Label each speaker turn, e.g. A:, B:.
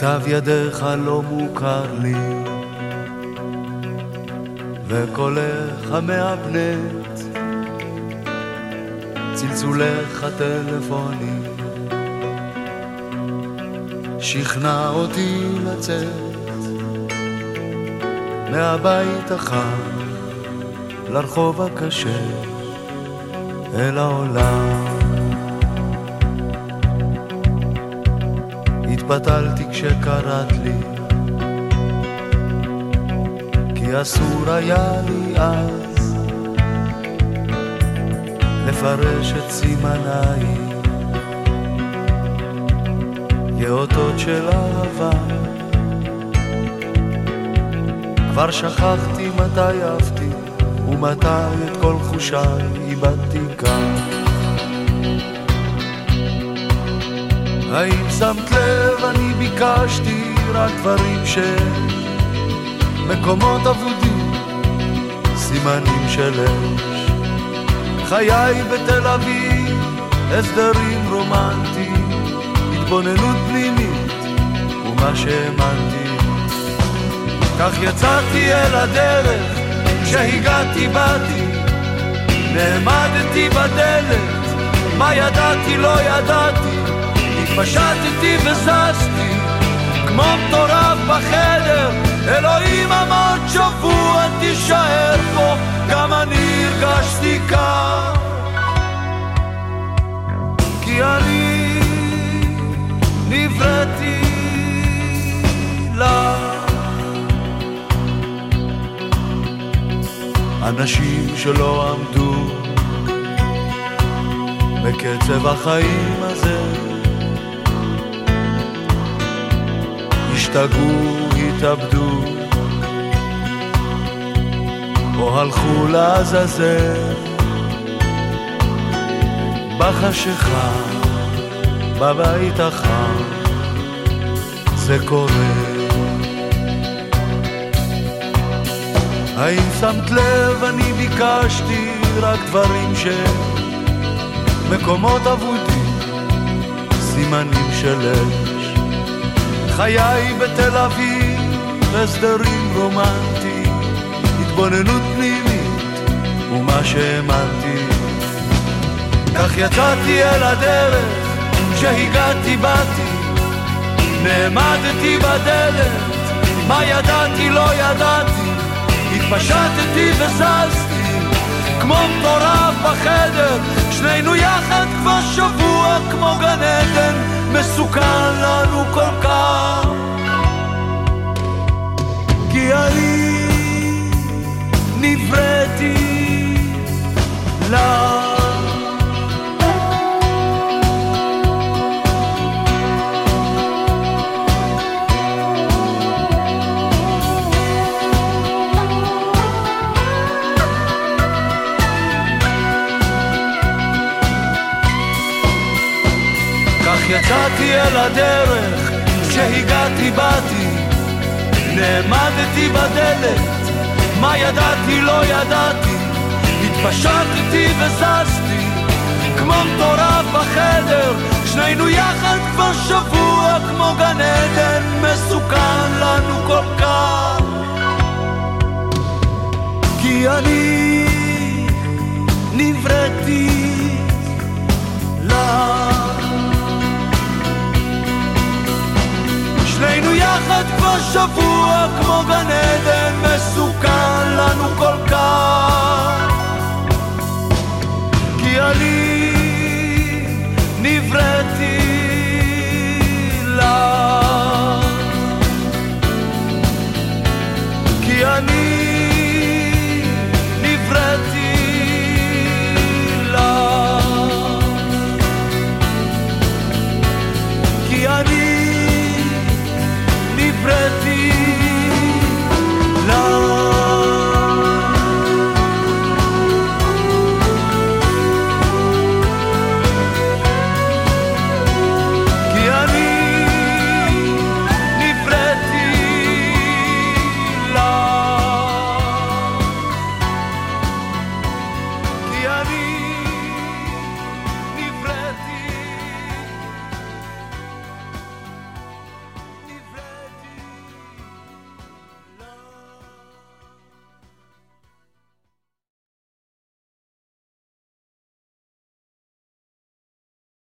A: כתב ידיך לא מוכר לי, וקולך המאבנת, צלצולך הטלפוני, שכנע אותי לצאת מהבית החם לרחוב הקשה אל העולם. התבטלתי כשקראת לי, כי אסור היה לי אז לפרש את סימניי, יאותות של אהבה. כבר שכחתי מתי אהבתי ומתי את כל חושיי איבדתי כאן. האם שמת לב, אני ביקשתי רק דברים מקומות אבודים, סימנים של אש, חיי בתל אביב, הסדרים רומנטיים, התבוננות פנימית ומה שהאמנתי. כך יצאתי אל הדרך, כשהגעתי באתי, נעמדתי בדלת, מה ידעתי לא ידעתי, התפשטתי וזזתי כמו מטורף בחדר. אלוהים אמרת שבוע תישאר פה, גם אני הרגשתי כך, כי אני נבראתי לה. אנשים שלא עמדו בקצב החיים הזה, השתגעו, התאבדו, או הלכו לעזאזל. בחשיכה, בבית החם, זה קורה. האם שמת לב, אני ביקשתי רק דברים מקומות אבודים, סימנים של אש, חיי בתל אביב, הסדרים רומנטיים, התבוננות פנימית ומה שהאמנתי. כך יצאתי אל הדרך, כשהגעתי באתי, נעמדתי בדלת, מה ידעתי לא ידעתי, התפשטתי וזזתי כמו מטורף בחדר. שנינו יחד כבר שבוע כמו גן עדן, מסוכן לנו כל כך, כי אני נבראתי לה. יצאתי אל הדרך, כשהגעתי באתי, נעמדתי בדלת, מה ידעתי לא ידעתי, התפשטתי וזזתי כמו מטורף בחדר. שנינו יחד כבר שבוע כמו גן עדן, מסוכן לנו כל כך, כי אני נבראתי לה. שנינו יחד כבר שבוע כמו גן עדן, מסוכן לנו כל כך.